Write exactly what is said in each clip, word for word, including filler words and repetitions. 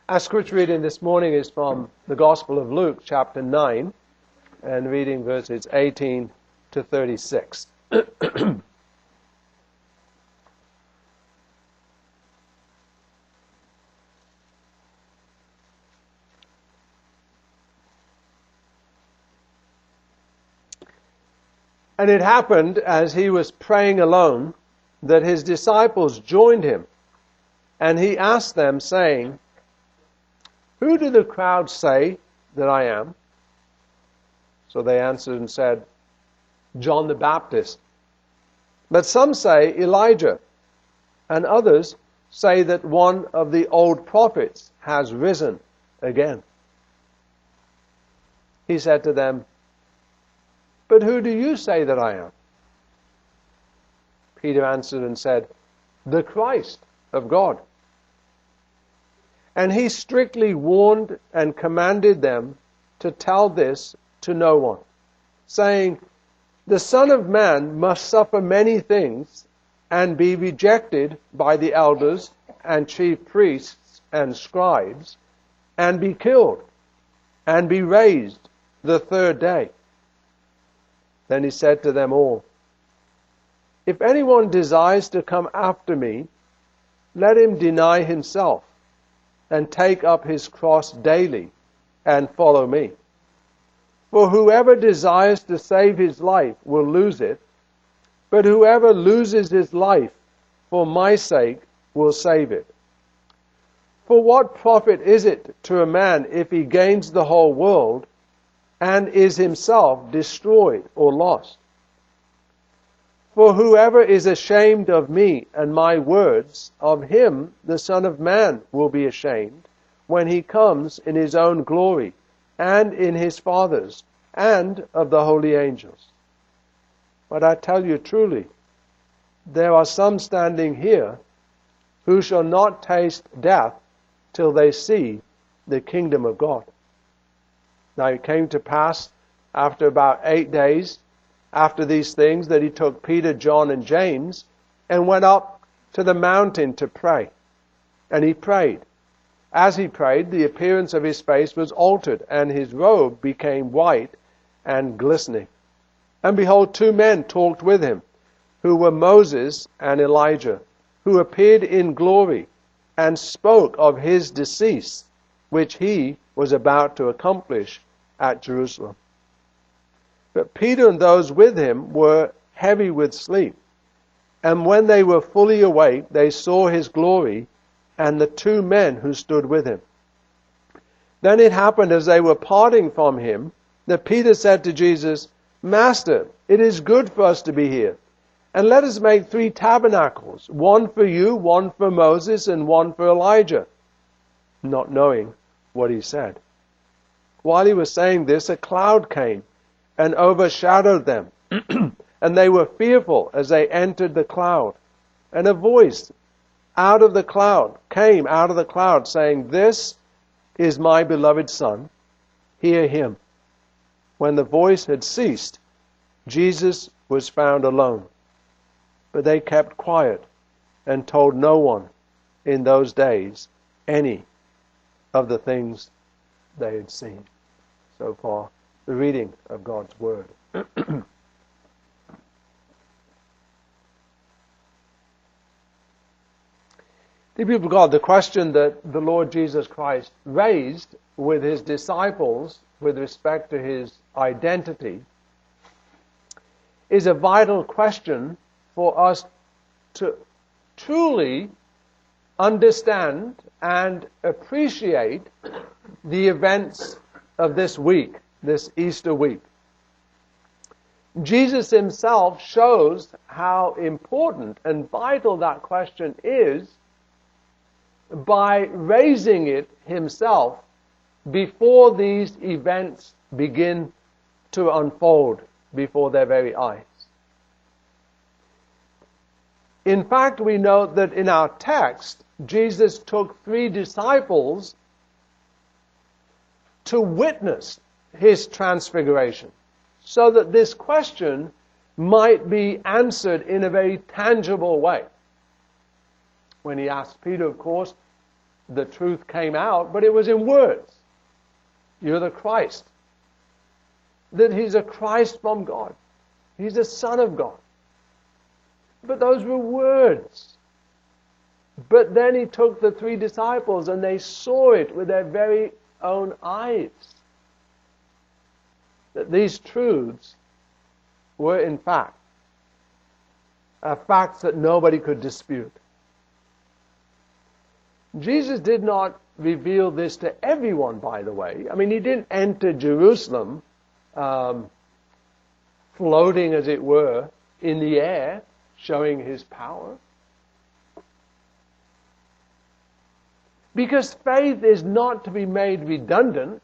Our scripture reading this morning is from the Gospel of Luke, chapter nine, and reading verses eighteen to thirty-six. And it happened, as he was praying alone, that his disciples joined him, and he asked them, saying, "Who do the crowd say that I am?" So they answered and said, "John the Baptist. But some say Elijah, and others say that one of the old prophets has risen again." He said to them, "But who do you say that I am?" Peter answered and said, "The Christ of God." And he strictly warned and commanded them to tell this to no one, saying, "The Son of Man must suffer many things and be rejected by the elders and chief priests and scribes, and be killed, and be raised the third day." Then he said to them all, "If anyone desires to come after me, let him deny himself and take up his cross daily and follow me. For whoever desires to save his life will lose it, but whoever loses his life for my sake will save it. For what profit is it to a man if he gains the whole world and is himself destroyed or lost? For whoever is ashamed of me and my words, of him the Son of Man will be ashamed when he comes in his own glory and in his Father's and of the holy angels. But I tell you truly, there are some standing here who shall not taste death till they see the kingdom of God." Now it came to pass after about eight days after these things that he took Peter, John, and James and went up to the mountain to pray. And he prayed. As he prayed, the appearance of his face was altered, and his robe became white and glistening. And behold, two men talked with him, who were Moses and Elijah, who appeared in glory and spoke of his decease, which he was about to accomplish at Jerusalem. But Peter and those with him were heavy with sleep. And when they were fully awake, they saw his glory and the two men who stood with him. Then it happened as they were parting from him, that Peter said to Jesus, "Master, it is good for us to be here. And let us make three tabernacles, one for you, one for Moses, and one for Elijah," not knowing what he said. While he was saying this, a cloud came and overshadowed them, and they were fearful as they entered the cloud. And a voice out of the cloud came out of the cloud, saying, "This is my beloved Son, hear him." When the voice had ceased, Jesus was found alone. But they kept quiet and told no one in those days any of the things they had seen. So far, the reading of God's Word. The people of God, the question that the Lord Jesus Christ raised with his disciples with respect to his identity is a vital question for us to truly understand and appreciate the events of this week, this Easter week. Jesus himself shows how important and vital that question is by raising it himself before these events begin to unfold before their very eyes. In fact, we note that in our text, Jesus took three disciples to witness his transfiguration, so that this question might be answered in a very tangible way. When he asked Peter, of course, the truth came out, but it was in words. You're the Christ. That he's a Christ from God. He's a Son of God. But those were words. But then he took the three disciples and they saw it with their very own eyes. That these truths were in fact uh, facts that nobody could dispute. Jesus did not reveal this to everyone, by the way. I mean, he didn't enter Jerusalem um, floating, as it were, in the air, showing his power. Because faith is not to be made redundant.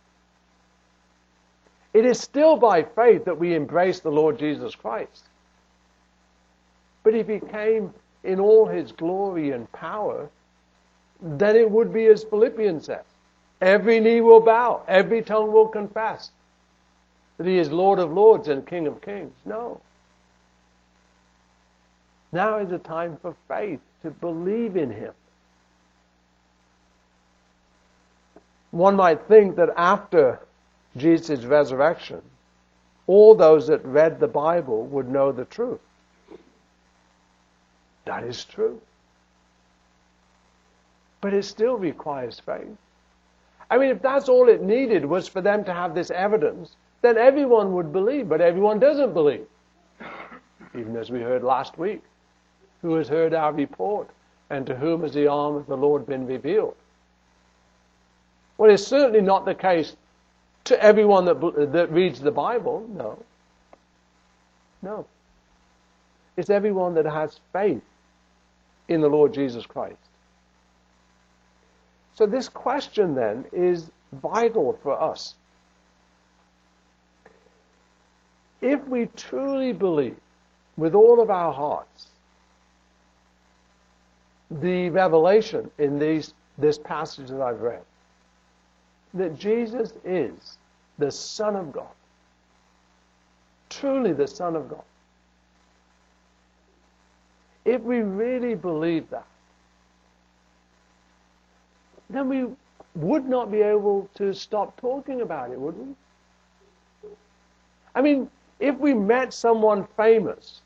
It is still by faith that we embrace the Lord Jesus Christ. But if he came in all his glory and power, then it would be as Philippians says, every knee will bow, every tongue will confess that he is Lord of lords and King of kings. No. Now is the time for faith, to believe in him. One might think that after Jesus' resurrection, all those that read the Bible would know the truth. That is true. But it still requires faith. I mean, if that's all it needed was for them to have this evidence, then everyone would believe, but everyone doesn't believe. Even as we heard last week, who has heard our report, and to whom has the arm of the Lord been revealed? Well, it's certainly not the case to everyone that, that reads the Bible. No. No. It's everyone that has faith in the Lord Jesus Christ. So this question then is vital for us. If we truly believe with all of our hearts the revelation in these, this passage that I've read, that Jesus is the Son of God, truly the Son of God. If we really believe that, then we would not be able to stop talking about it, would we? I mean, if we met someone famous,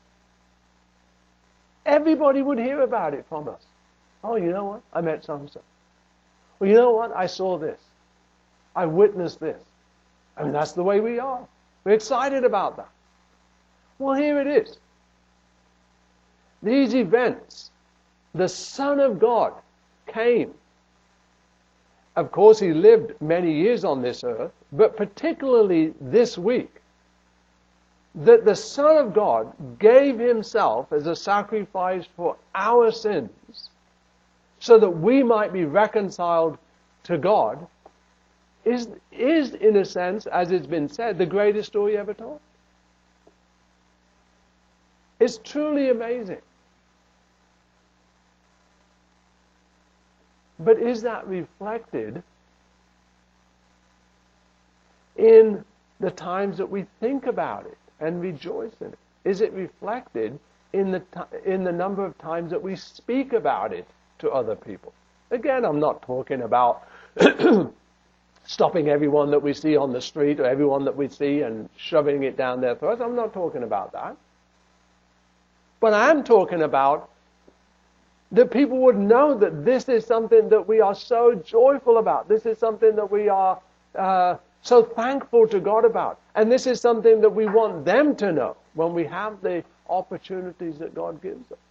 everybody would hear about it from us. Oh, you know what? I met so-and-so. Well, you know what? I saw this. I witnessed this. I mean, that's the way we are. We're excited about that. Well, here it is. These events, the Son of God came. Of course, he lived many years on this earth, but particularly this week, that the Son of God gave himself as a sacrifice for our sins so that we might be reconciled to God, is, is in a sense, as it's been said, the greatest story ever told. It's truly amazing. But is that reflected in the times that we think about it and rejoice in it? Is it reflected in the t- in the number of times that we speak about it to other people? Again, I'm not talking about stopping everyone that we see on the street or everyone that we see and shoving it down their throats. I'm not talking about that. But I am talking about that people would know that this is something that we are so joyful about. This is something that we are uh, so thankful to God about. And this is something that we want them to know when we have the opportunities that God gives us.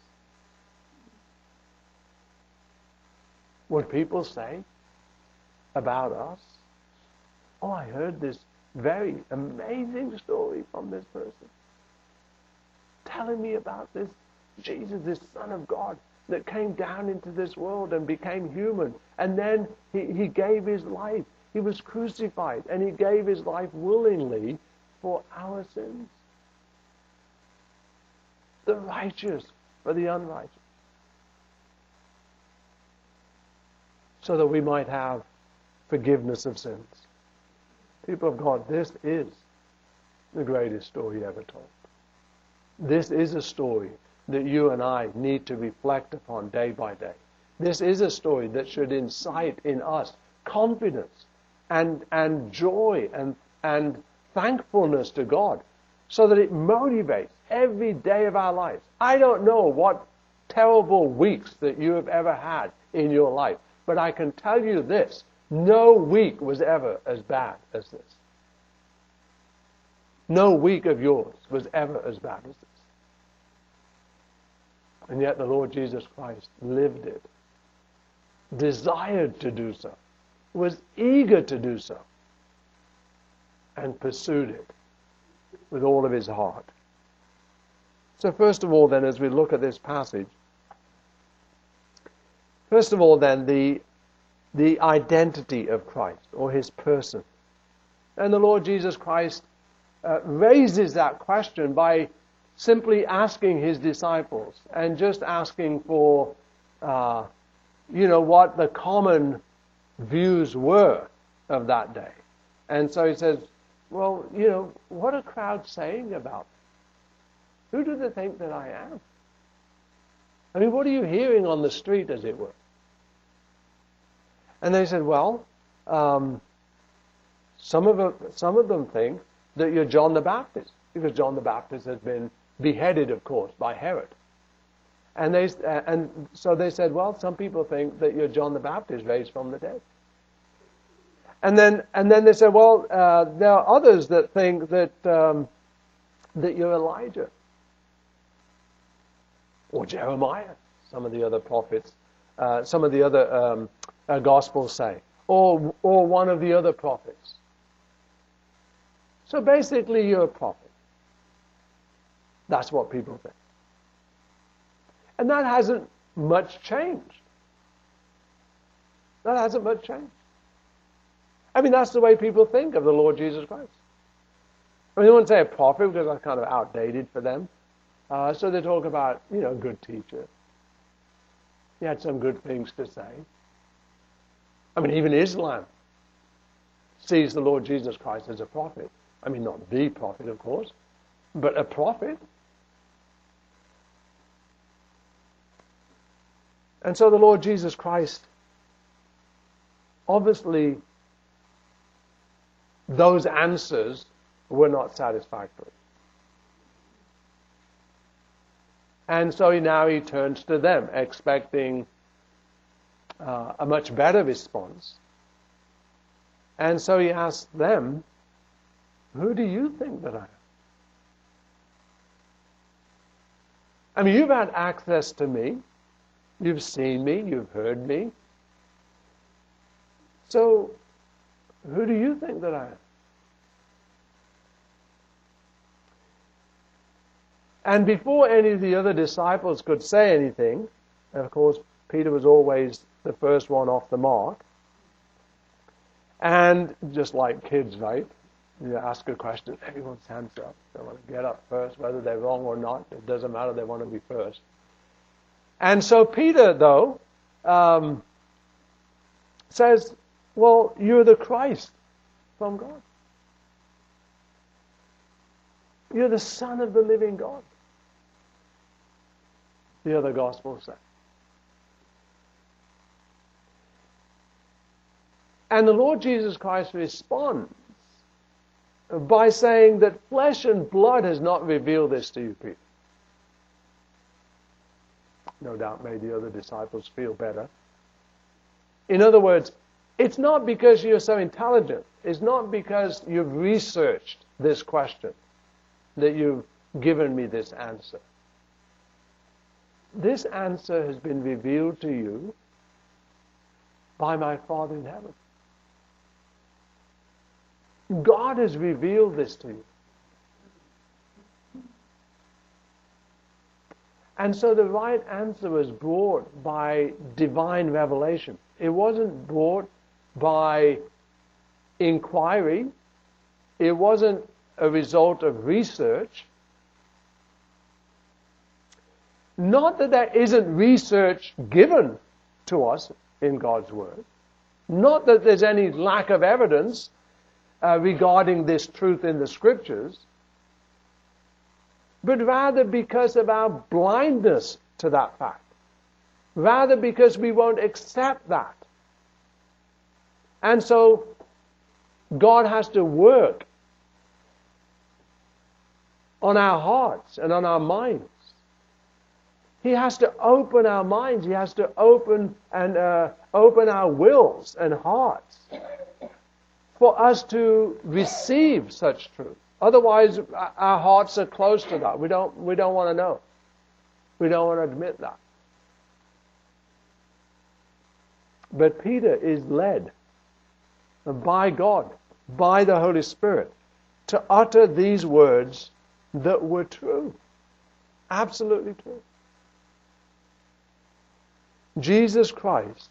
Would people say about us, oh, I heard this very amazing story from this person, telling me about this Jesus, this Son of God, that came down into this world and became human. And then he, he gave his life. He was crucified and he gave his life willingly for our sins. The righteous for the unrighteous. So that we might have forgiveness of sins. People of God, this is the greatest story ever told. This is a story that you and I need to reflect upon day by day. This is a story that should incite in us confidence and, and joy and, and thankfulness to God, so that it motivates every day of our lives. I don't know what terrible weeks that you have ever had in your life, but I can tell you this: no week was ever as bad as this. No week of yours was ever as bad as this. And yet the Lord Jesus Christ lived it, desired to do so, was eager to do so, and pursued it with all of his heart. So first of all then, as we look at this passage, first of all then, the, the identity of Christ, or his person. And the Lord Jesus Christ uh, raises that question by simply asking his disciples, and just asking for, uh, you know, what the common views were of that day. And so he says, well, you know, what are crowds saying about me? Who do they think that I am? I mean, what are you hearing on the street, as it were? And they said, well, um, some of them, some of them think that you're John the Baptist, because John the Baptist has been beheaded, of course, by Herod. And they and so they said, well, some people think that you're John the Baptist raised from the dead. And then and then they said, well, uh, there are others that think that um, that you're Elijah or Jeremiah. Some of the other prophets, uh, some of the other um, uh, Gospels say, or or one of the other prophets. So basically, you're a prophet. That's what people think. And that hasn't much changed. That hasn't much changed. I mean, that's the way people think of the Lord Jesus Christ. I mean, they wouldn't say a prophet because that's kind of outdated for them. Uh, so they talk about, you know, a good teacher. He had some good things to say. I mean, even Islam sees the Lord Jesus Christ as a prophet. I mean, not the prophet, of course, but a prophet. And so the Lord Jesus Christ, obviously, those answers were not satisfactory. And so he, now he turns to them, expecting uh, a much better response. And so he asks them, who do you think that I am? I mean, you've had access to me. You've seen me. You've heard me. So, who do you think that I am? And before any of the other disciples could say anything, and of course, Peter was always the first one off the mark. And just like kids, right? You ask a question, everyone's hands up. They want to get up first, whether they're wrong or not. It doesn't matter, they want to be first. And so Peter, though, um, says, well, you're the Christ from God. You're the Son of the living God. The other Gospels say. And the Lord Jesus Christ responds by saying that flesh and blood has not revealed this to you, Peter. No doubt made the other disciples feel better. In other words, it's not because you're so intelligent. It's not because you've researched this question that you've given me this answer. This answer has been revealed to you by my Father in heaven. God has revealed this to you. And so the right answer was brought by divine revelation. It wasn't brought by inquiry. It wasn't a result of research. Not that there isn't research given to us in God's Word. Not that there's any lack of evidence uh, regarding this truth in the Scriptures. But rather because of our blindness to that fact. Rather because we won't accept that. And so God has to work on our hearts and on our minds. He has to open our minds. He has to open and uh, open our wills and hearts for us to receive such truth. Otherwise, our hearts are closed to that. We don't. We don't want to know. We don't want to admit that. But Peter is led by God, by the Holy Spirit, to utter these words that were true. Absolutely true. Jesus Christ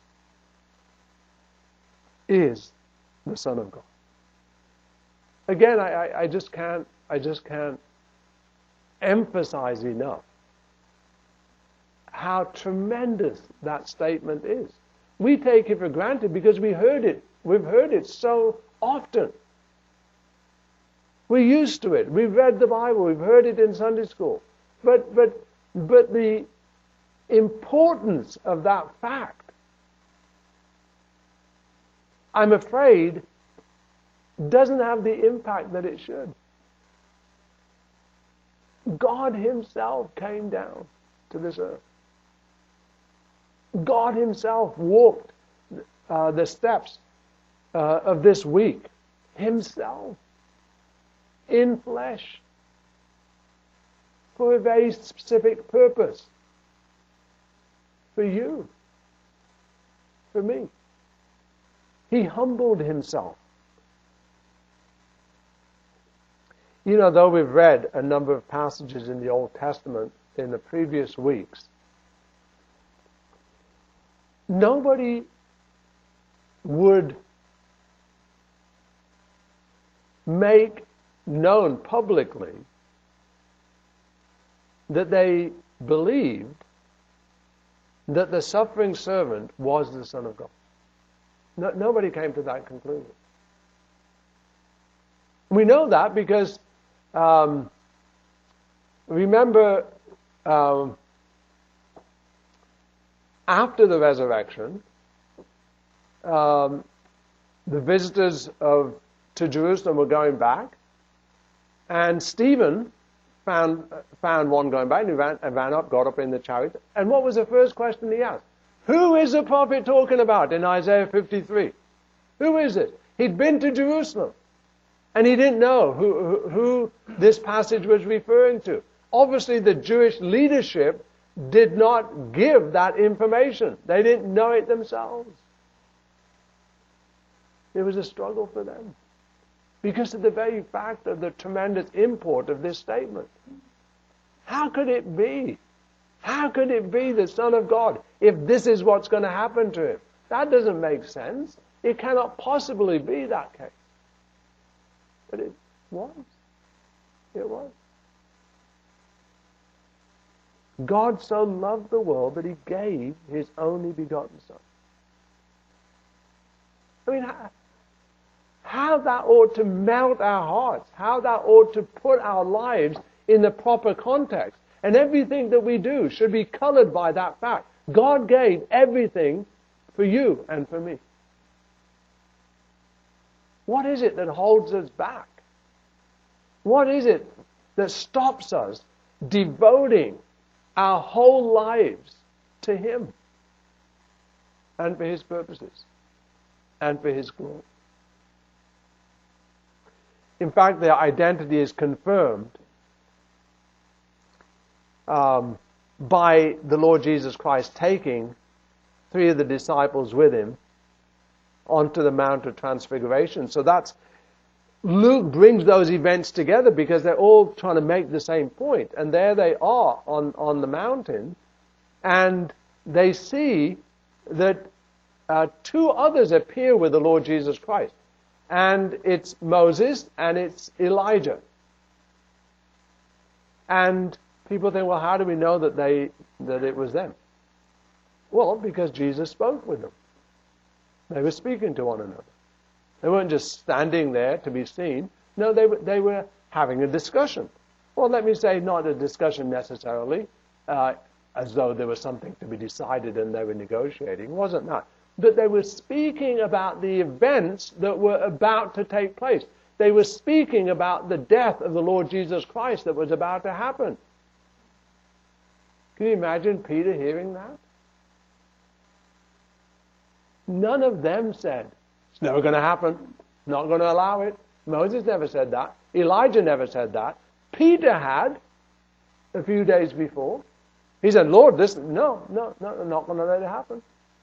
is the Son of God. Again, I, I, I just can't I just can't emphasize enough how tremendous that statement is. We take it for granted because we heard it. We've heard it so often. We're used to it. We've read the Bible. We've heard it in Sunday school. But but but the importance of that fact, I'm afraid, doesn't have the impact that it should. God Himself came down to this earth. God Himself walked uh, the steps uh, of this week Himself in flesh for a very specific purpose. For you. For me. He humbled Himself. You know, though we've read a number of passages in the Old Testament in the previous weeks, nobody would make known publicly that they believed that the suffering servant was the Son of God. No, nobody came to that conclusion. We know that because um, remember um, after the resurrection, um, the visitors of to Jerusalem were going back, and Stephen found found one going back, and he ran, and ran up, got up in the chariot. And what was the first question he asked? Who is the prophet talking about in Isaiah fifty-three? Who is it? He'd been to Jerusalem, and he didn't know who, who, who this passage was referring to. Obviously, the Jewish leadership did not give that information. They didn't know it themselves. It was a struggle for them because of the very fact of the tremendous import of this statement. How could it be? How could it be the Son of God if this is what's going to happen to Him? That doesn't make sense. It cannot possibly be that case. But it was. It was. God so loved the world that He gave His only begotten Son. I mean, how, how that ought to melt our hearts, how that ought to put our lives in the proper context. And everything that we do should be colored by that fact. God gave everything for you and for me. What is it that holds us back? What is it that stops us devoting our whole lives to Him and for His purposes and for His glory? In fact, their identity is confirmed um, by the Lord Jesus Christ taking three of the disciples with Him onto the Mount of Transfiguration. So that's Luke brings those events together because they're all trying to make the same point. And there they are on, on the mountain, and they see that uh, two others appear with the Lord Jesus Christ. And it's Moses and it's Elijah. And people think, well, how do we know that they that it was them? Well, because Jesus spoke with them. They were speaking to one another. They weren't just standing there to be seen. No, they were, they were having a discussion. Well, let me say not a discussion necessarily uh, as though there was something to be decided and they were negotiating. It wasn't that. But they were speaking about the events that were about to take place. They were speaking about the death of the Lord Jesus Christ that was about to happen. Can you imagine Peter hearing that? None of them said, it's never going to happen, not going to allow it. Moses never said that. Elijah never said that. Peter had a few days before. He said, Lord, this, no, no, no, I'm not going to let it happen.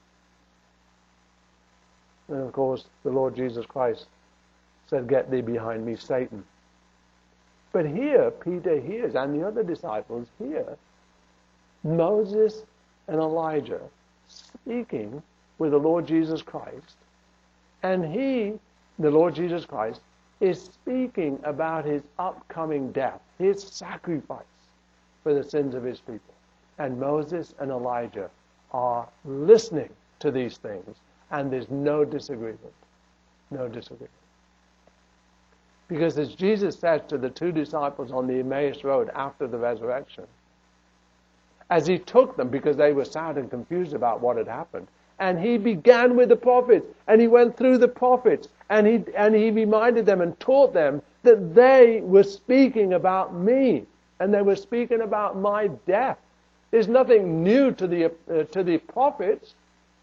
And of course, the Lord Jesus Christ said, get thee behind me, Satan. But here, Peter hears, and the other disciples hear, Moses and Elijah speaking with the Lord Jesus Christ. And he, the Lord Jesus Christ, is speaking about his upcoming death, his sacrifice for the sins of his people. And Moses and Elijah are listening to these things, and there's no disagreement. No disagreement. Because as Jesus said to the two disciples on the Emmaus Road after the resurrection, as he took them, because they were sad and confused about what had happened, and he began with the prophets, and he went through the prophets, and he and he reminded them and taught them that they were speaking about me, and they were speaking about my death. There's nothing new to the uh, to the prophets.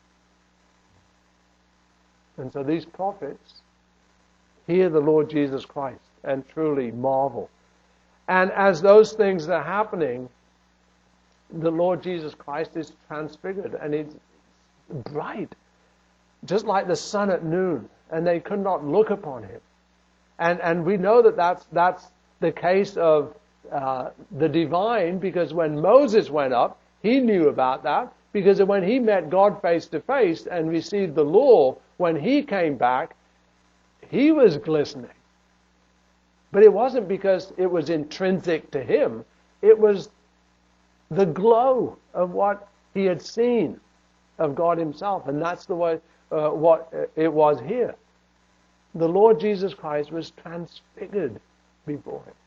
And so these prophets hear the Lord Jesus Christ and truly marvel. And as those things are happening, the Lord Jesus Christ is transfigured, and it's bright, just like the sun at noon, and they could not look upon him. And and we know that that's, that's the case of uh, the divine, because when Moses went up, he knew about that, because when he met God face to face and received the law, when he came back, he was glistening. But it wasn't because it was intrinsic to him. It was the glow of what he had seen of God himself. And that's the way uh, what it was here. The Lord Jesus Christ was transfigured before him.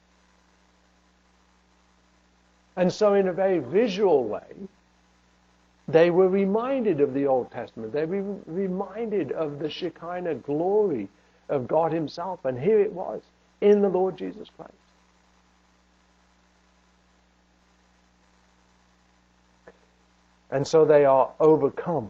And so in a very visual way, they were reminded of the Old Testament. They were reminded of the Shekinah glory of God himself. And here it was, in the Lord Jesus Christ. And so they are overcome.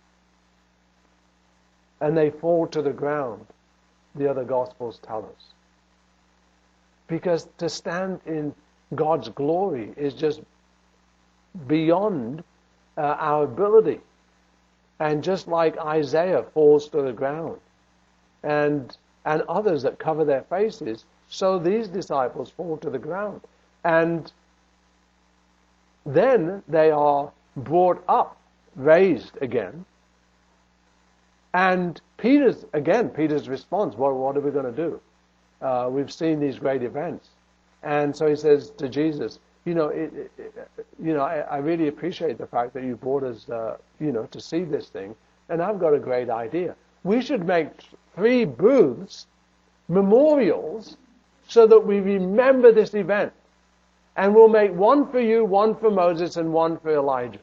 And they fall to the ground, the other Gospels tell us. Because to stand in God's glory is just beyond uh, our ability. And just like Isaiah falls to the ground, and and others that cover their faces, so these disciples fall to the ground. And then they are brought up, raised again. And Peter's, again, Peter's response, well, what are we going to do? Uh, we've seen these great events. And so he says to Jesus, you know, it, it, you know, I, I really appreciate the fact that you brought us, uh, you know, to see this thing. And I've got a great idea. We should make three booths, memorials, so that we remember this event. And we'll make one for you, one for Moses, and one for Elijah.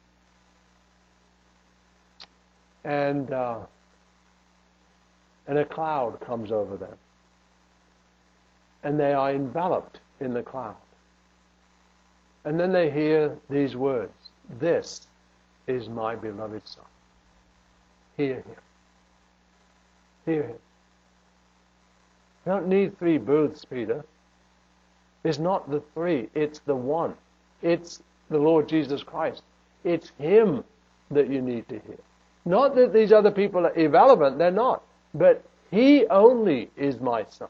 And uh, and a cloud comes over them. And they are enveloped in the cloud. And then they hear these words, "This is my beloved Son. Hear him." Hear him. You don't need three booths, Peter. It's not the three, it's the one. It's the Lord Jesus Christ. It's him that you need to hear. Not that these other people are irrelevant, they're not. But he only is my Son.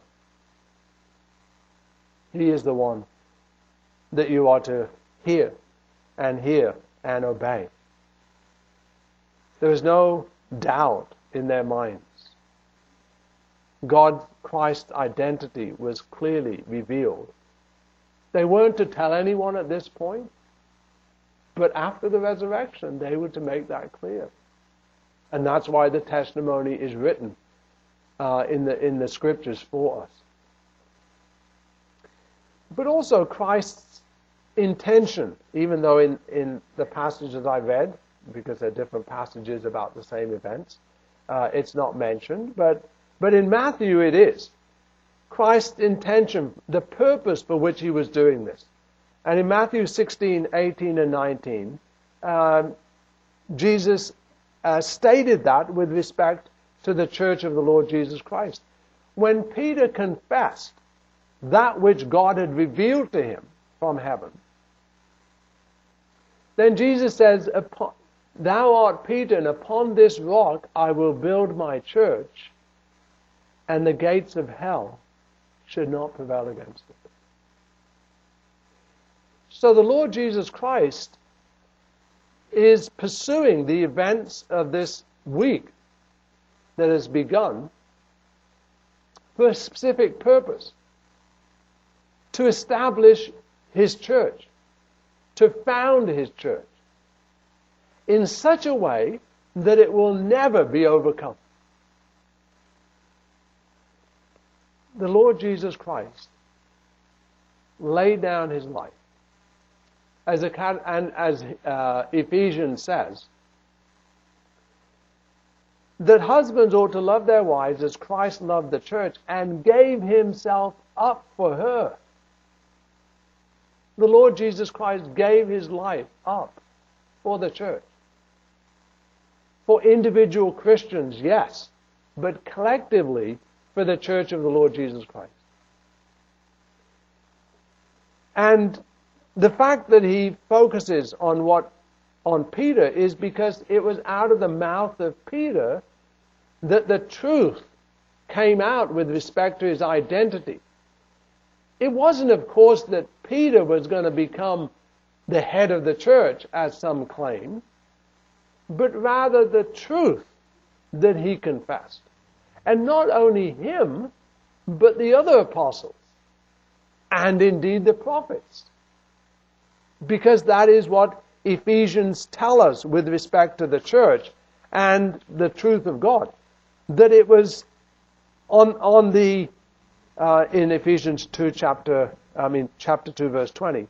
He is the one that you are to hear and hear and obey. There is no doubt in their minds. God, Christ's identity was clearly revealed. They weren't to tell anyone at this point, but after the resurrection, they were to make that clear. And that's why the testimony is written uh, in the in the scriptures for us. But also Christ's intention, even though in, in the passages I read, because they're different passages about the same events, uh, it's not mentioned, but, but in Matthew it is. Christ's intention, the purpose for which he was doing this. And in Matthew sixteen, eighteen, and nineteen, um, Jesus uh, stated that with respect to the church of the Lord Jesus Christ. When Peter confessed that which God had revealed to him from heaven, then Jesus says, "Thou art Peter, and upon this rock I will build my church, and the gates of hell should not prevail against it." So the Lord Jesus Christ is pursuing the events of this week that has begun for a specific purpose: to establish his church, to found his church in such a way that it will never be overcome. The Lord Jesus Christ laid down his life. As a, and as uh, Ephesians says, that husbands ought to love their wives as Christ loved the church and gave himself up for her. The Lord Jesus Christ gave his life up for the church. For individual Christians, yes, but collectively for the church of the Lord Jesus Christ. And the fact that he focuses on what on Peter is because it was out of the mouth of Peter that the truth came out with respect to his identity. It wasn't, of course, that Peter was going to become the head of the church, as some claim, but rather the truth that he confessed. And not only him, but the other apostles, and indeed the prophets. Because that is what Ephesians tell us with respect to the church and the truth of God. That it was on on the uh, in Ephesians two chapter I mean chapter two verse twenty.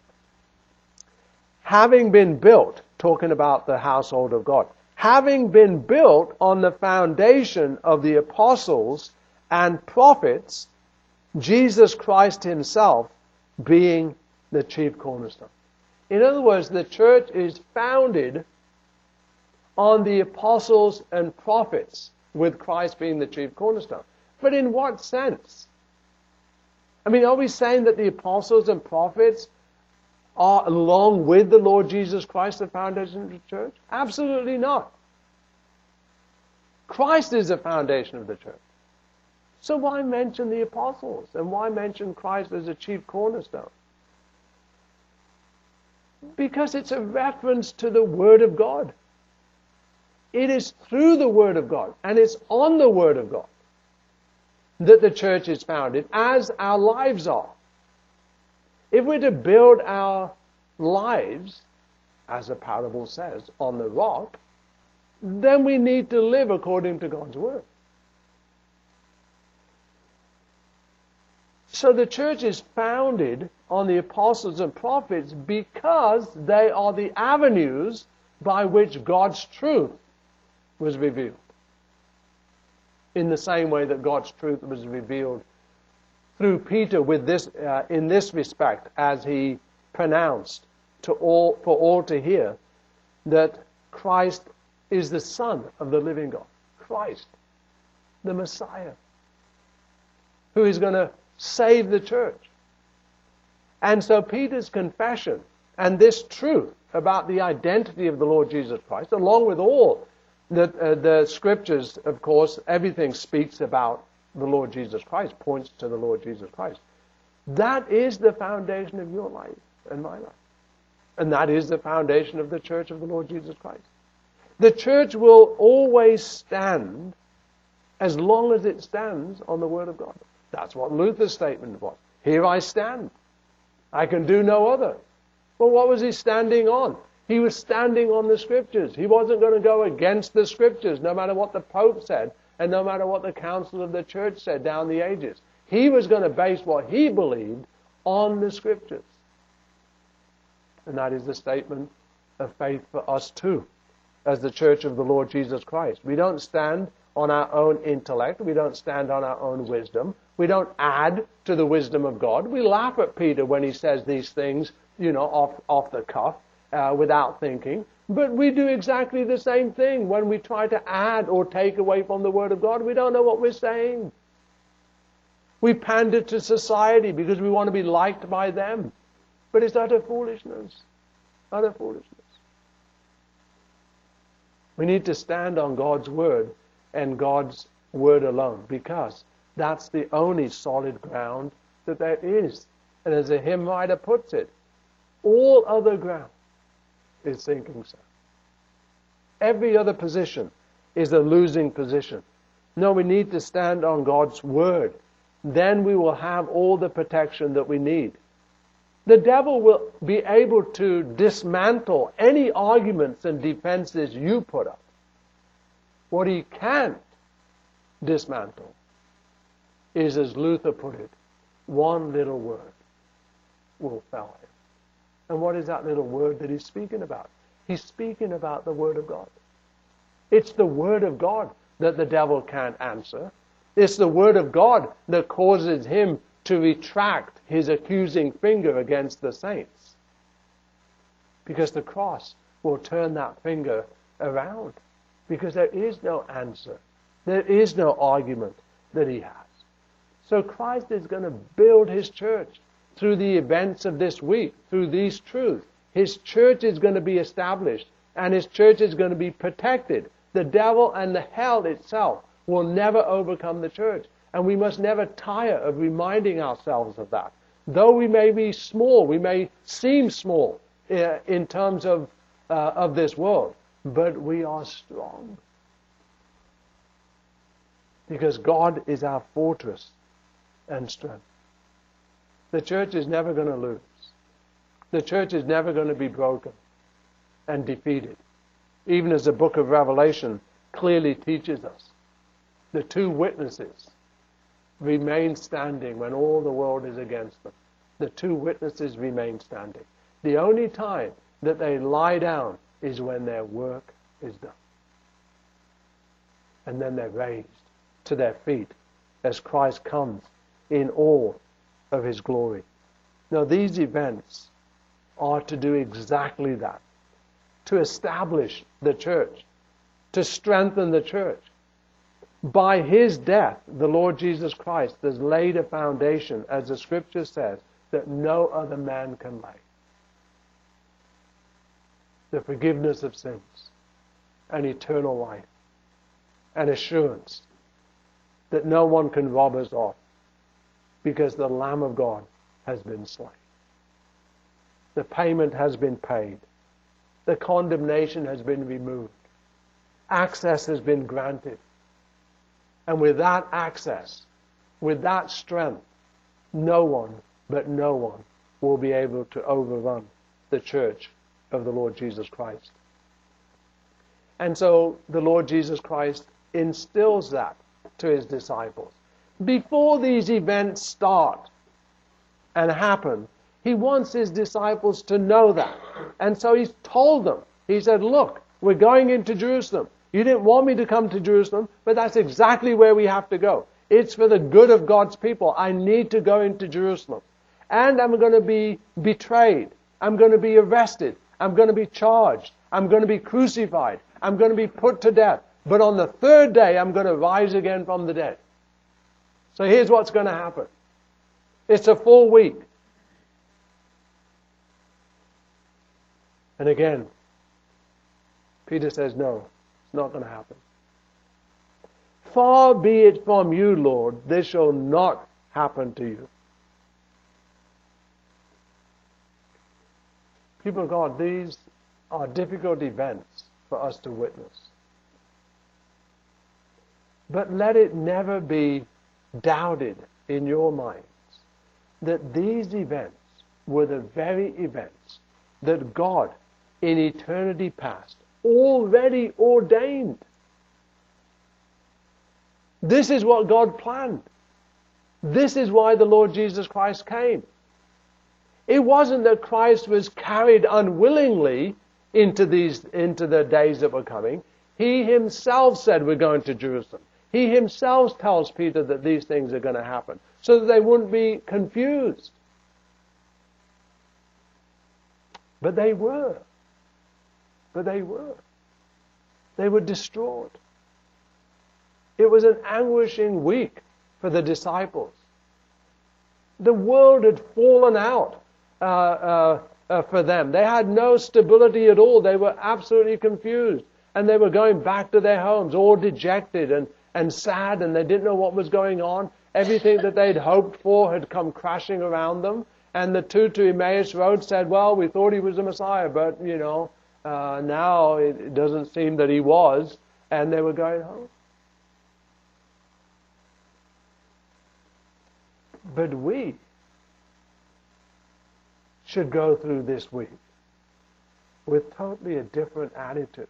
Having been built, talking about the household of God, having been built on the foundation of the apostles and prophets, Jesus Christ himself being the chief cornerstone. In other words, the church is founded on the apostles and prophets, with Christ being the chief cornerstone. But in what sense? I mean, are we saying that the apostles and prophets are, along with the Lord Jesus Christ, the foundation of the church? Absolutely not. Christ is the foundation of the church. So why mention the apostles? And why mention Christ as a chief cornerstone? Because it's a reference to the Word of God. It is through the Word of God, and it's on the Word of God, that the church is founded, as our lives are. If we're to build our lives, as the parable says, on the rock, then we need to live according to God's Word. So the church is founded on the apostles and prophets because they are the avenues by which God's truth was revealed. In the same way that God's truth was revealed through Peter with this, uh, in this respect, as he pronounced to all, for all to hear, that Christ is the Son of the living God. Christ, the Messiah, who is going to save the church. And so Peter's confession and this truth about the identity of the Lord Jesus Christ, along with all the, uh, the scriptures, of course, everything speaks about the Lord Jesus Christ, points to the Lord Jesus Christ. That is the foundation of your life and my life. And that is the foundation of the church of the Lord Jesus Christ. The church will always stand as long as it stands on the Word of God. That's what Luther's statement was. Here I stand. I can do no other. Well, what was he standing on? He was standing on the Scriptures. He wasn't going to go against the Scriptures, no matter what the Pope said, and no matter what the Council of the Church said down the ages. He was going to base what he believed on the Scriptures. And that is the statement of faith for us too, as the church of the Lord Jesus Christ. We don't stand on our own intellect. We don't stand on our own wisdom. We don't add to the wisdom of God. We laugh at Peter when he says these things, you know, off, off the cuff, uh, without thinking. But we do exactly the same thing when we try to add or take away from the Word of God. We don't know what we're saying. We pander to society because we want to be liked by them. But it's utter foolishness. Utter foolishness. We need to stand on God's Word and God's Word alone, because that's the only solid ground that there is. And as a hymn writer puts it, all other ground is sinking sand. Every other position is a losing position. No, we need to stand on God's Word. Then we will have all the protection that we need. The devil will be able to dismantle any arguments and defenses you put up. What he can't dismantle is, as Luther put it, one little word will fell him. And what is that little word that he's speaking about? He's speaking about the Word of God. It's the Word of God that the devil can't answer. It's the Word of God that causes him to retract his accusing finger against the saints. Because the cross will turn that finger around. Because there is no answer. There is no argument that he has. So Christ is going to build his church through the events of this week, through these truths. His church is going to be established, and his church is going to be protected. The devil and the hell itself will never overcome the church. And we must never tire of reminding ourselves of that. Though we may be small, we may seem small uh, in terms of, uh, of this world, but we are strong. Because God is our fortress and strength. The church is never going to lose. The church is never going to be broken and defeated. Even as the book of Revelation clearly teaches us, the two witnesses remain standing when all the world is against them. The two witnesses remain standing. The only time that they lie down is when their work is done. And then they're raised to their feet as Christ comes in all of his glory. Now, these events are to do exactly that. To establish the church. To strengthen the church. By his death, the Lord Jesus Christ has laid a foundation, as the Scripture says, that no other man can lay. The forgiveness of sins, and eternal life, and assurance that no one can rob us of, because the Lamb of God has been slain. The payment has been paid. The condemnation has been removed. Access has been granted. And with that access, with that strength, no one, but no one, will be able to overrun the church of the Lord Jesus Christ. And so the Lord Jesus Christ instills that to his disciples. Before these events start and happen, he wants his disciples to know that. And so he's told them. He said, look, we're going into Jerusalem. You didn't want me to come to Jerusalem, but that's exactly where we have to go. It's for the good of God's people. I need to go into Jerusalem. And I'm going to be betrayed. I'm going to be arrested. I'm going to be charged. I'm going to be crucified. I'm going to be put to death. But on the third day, I'm going to rise again from the dead. So here's what's going to happen. It's a full week. And again, Peter says, no, it's not going to happen. Far be it from you, Lord, this shall not happen to you. People of God, these are difficult events for us to witness. But let it never be doubted in your minds that these events were the very events that God, in eternity past, already ordained. This is what God planned. This is why the Lord Jesus Christ came. It wasn't that Christ was carried unwillingly into these, into the days that were coming. He himself said, we're going to Jerusalem. He himself tells Peter that these things are going to happen, so that they wouldn't be confused. But they were. But they were. They were distraught. It was an anguishing week for the disciples. The world had fallen out uh, uh, uh, for them. They had no stability at all. They were absolutely confused. And they were going back to their homes, all dejected and, and sad, and they didn't know what was going on. Everything that they'd hoped for had come crashing around them. And the two to Emmaus Road said, well, we thought he was the Messiah, but, you know, uh, now it doesn't seem that he was. And they were going home. But we should go through this week with totally a different attitude.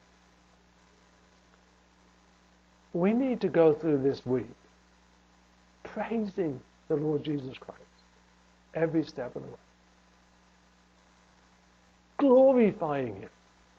We need to go through this week praising the Lord Jesus Christ every step of the way, glorifying Him,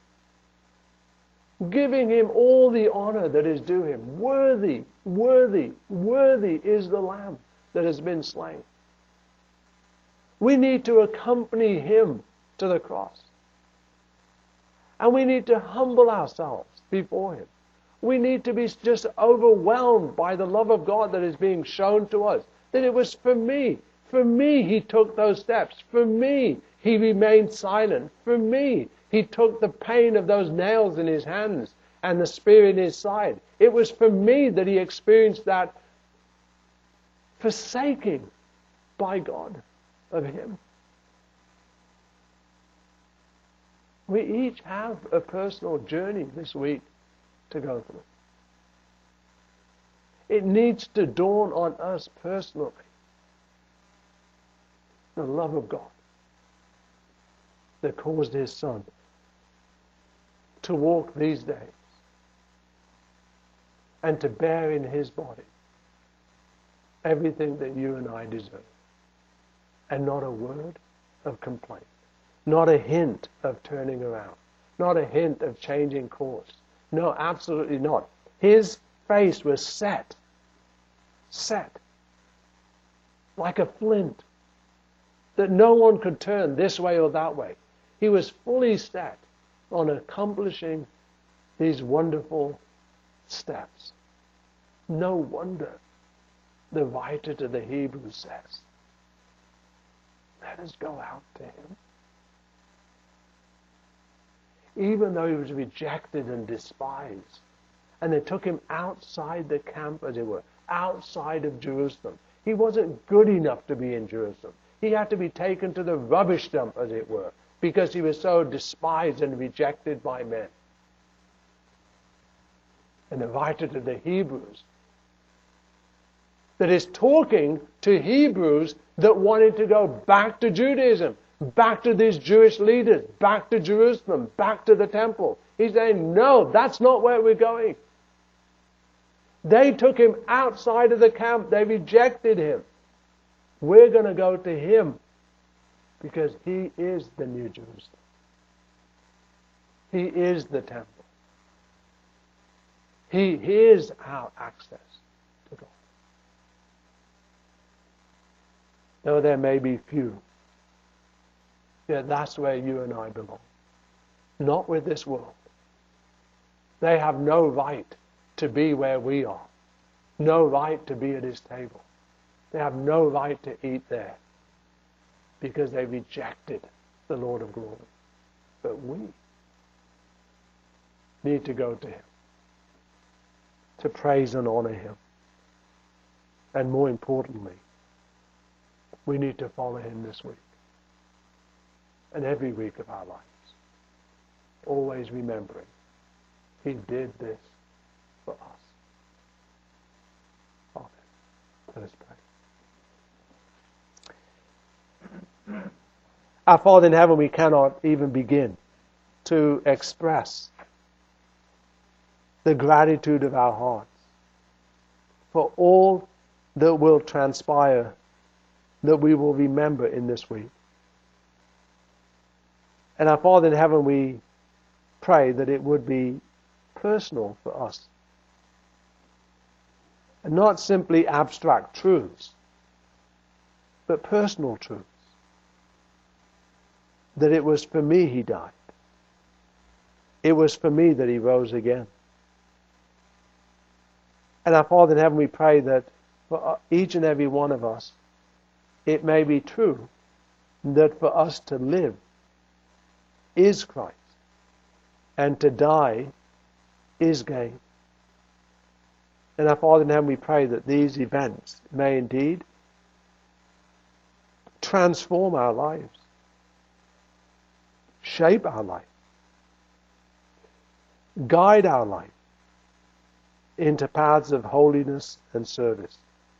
giving Him all the honor that is due Him. Worthy, worthy, worthy is the Lamb that has been slain. We need to accompany Him to the cross. And we need to humble ourselves before Him. We need to be just overwhelmed by the love of God that is being shown to us. That it was for me. For me, He took those steps. For me, He remained silent. For me, He took the pain of those nails in His hands and the spear in His side. It was for me that He experienced that forsaking by God of Him. We each have a personal journey this week to go through. It needs to dawn on us personally the love of God that caused His Son to walk these days and to bear in His body everything that you and I deserve. And not a word of complaint. Not a hint of turning around. Not a hint of changing course. No, absolutely not. His face was set. Set. Like a flint. That no one could turn this way or that way. He was fully set on accomplishing these wonderful steps. No wonder the writer to the Hebrews says, let us go out to Him. Even though He was rejected and despised, and they took Him outside the camp, as it were, outside of Jerusalem. He wasn't good enough to be in Jerusalem. He had to be taken to the rubbish dump, as it were, because He was so despised and rejected by men. And the writer to the Hebrews, that is talking to Hebrews that wanted to go back to Judaism, back to these Jewish leaders, back to Jerusalem, back to the temple. He's saying, no, that's not where we're going. They took Him outside of the camp. They rejected Him. We're going to go to Him because He is the New Jerusalem. He is the temple. He is our access to God. Though there may be few, yeah, that's where you and I belong. Not with this world. They have no right to be where we are. No right to be at His table. They have no right to eat there because they rejected the Lord of glory. But we need to go to Him to praise and honor Him. And more importantly, we need to follow Him this week and every week of our lives. Always remembering He did this for us. Amen. Let us pray. Our Father in heaven, we cannot even begin to express the gratitude of our hearts for all that will transpire, that we will remember in this week. And our Father in heaven, we pray that it would be personal for us. And not simply abstract truths, but personal truths. That it was for me he died. It was for me that he rose again. And our Father in heaven, we pray that for each and every one of us, it may be true that for us to live is Christ, and to die is gain. And our Father in heaven, we pray that these events may indeed transform our lives, shape our life, guide our life into paths of holiness and service.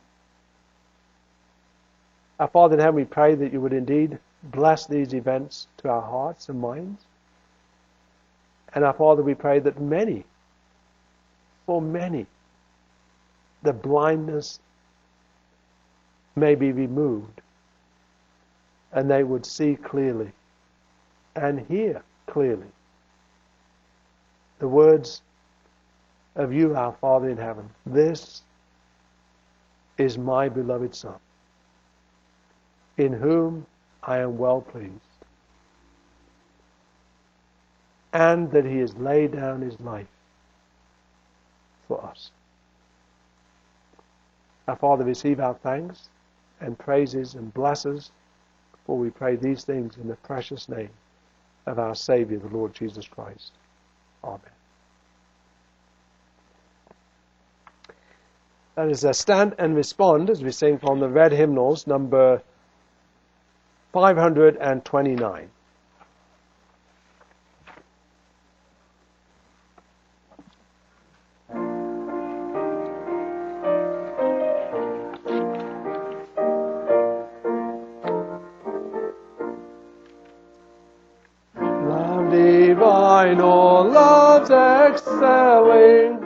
Our Father in heaven, we pray that you would indeed bless these events to our hearts and minds. And our Father, we pray that many, for many, the blindness may be removed, and they would see clearly and hear clearly the words of you, our Father in heaven. This is my beloved Son, in whom I am well pleased, and that he has laid down his life for us. Our Father, receive our thanks and praises and blesses, for we pray these things in the precious name of our Savior, the Lord Jesus Christ. Amen. That is a stand and respond as we sing from the red hymnals, number five hundred twenty-nine. Love divine, all love's excelling,